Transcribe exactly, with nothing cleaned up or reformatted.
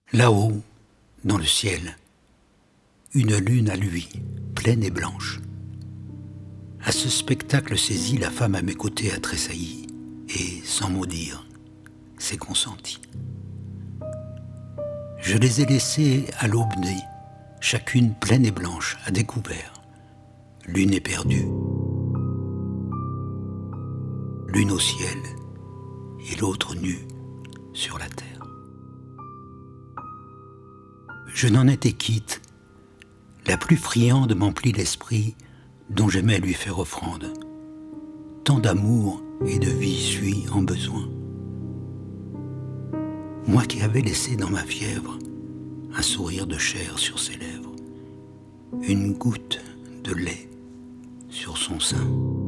Là-haut, dans le ciel, une lune à lui, pleine et blanche. À ce spectacle saisi, la femme à mes côtés a tressailli et, sans mot dire, s'est consentie. Je les ai laissées à l'aube née, chacune pleine et blanche, à découvert. L'une éperdue, l'une au ciel et l'autre nue sur la terre. Je n'en étais quitte. La plus friande m'emplit l'esprit, dont j'aimais lui faire offrande. Tant d'amour et de vie suis en besoin. Moi qui avais laissé dans ma fièvre un sourire de chair sur ses lèvres, une goutte de lait sur son sein.